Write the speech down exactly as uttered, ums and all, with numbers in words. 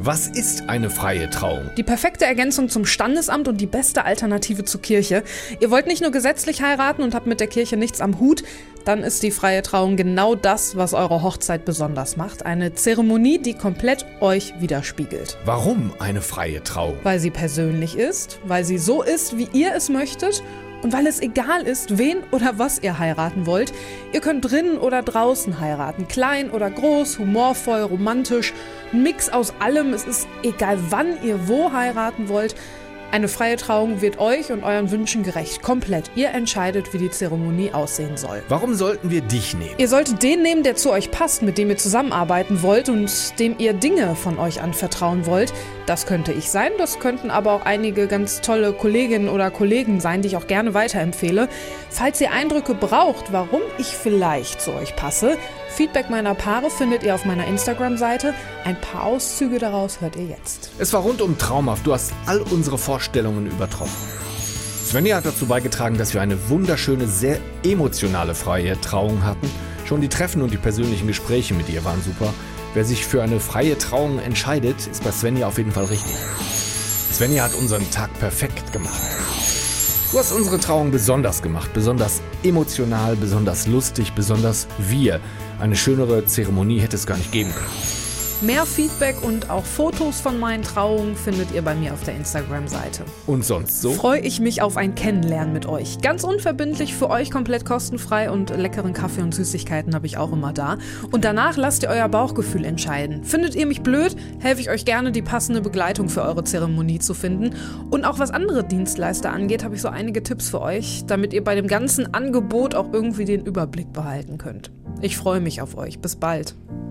Was ist eine freie Trauung? Die perfekte Ergänzung zum Standesamt und die beste Alternative zur Kirche. Ihr wollt nicht nur gesetzlich heiraten und habt mit der Kirche nichts am Hut, dann ist die freie Trauung genau das, was eure Hochzeit besonders macht. Eine Zeremonie, die komplett euch widerspiegelt. Warum eine freie Trauung? Weil sie persönlich ist, weil sie so ist, wie ihr es möchtet und weil es egal ist, wen oder was ihr heiraten wollt. Ihr könnt drinnen oder draußen heiraten, klein oder groß, humorvoll, romantisch, ein Mix aus allem. Es ist egal, wann ihr wo heiraten wollt. Eine freie Trauung wird euch und euren Wünschen gerecht, komplett. Ihr entscheidet, wie die Zeremonie aussehen soll. Warum sollten wir dich nehmen? Ihr solltet den nehmen, der zu euch passt, mit dem ihr zusammenarbeiten wollt und dem ihr Dinge von euch anvertrauen wollt. Das könnte ich sein, das könnten aber auch einige ganz tolle Kolleginnen oder Kollegen sein, die ich auch gerne weiterempfehle. Falls ihr Eindrücke braucht, warum ich vielleicht zu euch passe, Feedback meiner Paare findet ihr auf meiner Instagram-Seite. Ein paar Auszüge daraus hört ihr jetzt. Es war rundum traumhaft. Du hast all unsere Vorstellungen übertroffen. Svenja hat dazu beigetragen, dass wir eine wunderschöne, sehr emotionale freie Trauung hatten. Schon die Treffen und die persönlichen Gespräche mit ihr waren super. Wer sich für eine freie Trauung entscheidet, ist bei Svenja auf jeden Fall richtig. Svenja hat unseren Tag perfekt gemacht. Du hast unsere Trauung besonders gemacht, besonders emotional, besonders lustig, besonders wir. Eine schönere Zeremonie hätte es gar nicht geben können. Mehr Feedback und auch Fotos von meinen Trauungen findet ihr bei mir auf der Instagram-Seite. Und sonst so? Freue ich mich auf ein Kennenlernen mit euch. Ganz unverbindlich, für euch komplett kostenfrei und leckeren Kaffee und Süßigkeiten habe ich auch immer da. Und danach lasst ihr euer Bauchgefühl entscheiden. Findet ihr mich blöd, helfe ich euch gerne, die passende Begleitung für eure Zeremonie zu finden. Und auch was andere Dienstleister angeht, habe ich so einige Tipps für euch, damit ihr bei dem ganzen Angebot auch irgendwie den Überblick behalten könnt. Ich freue mich auf euch. Bis bald.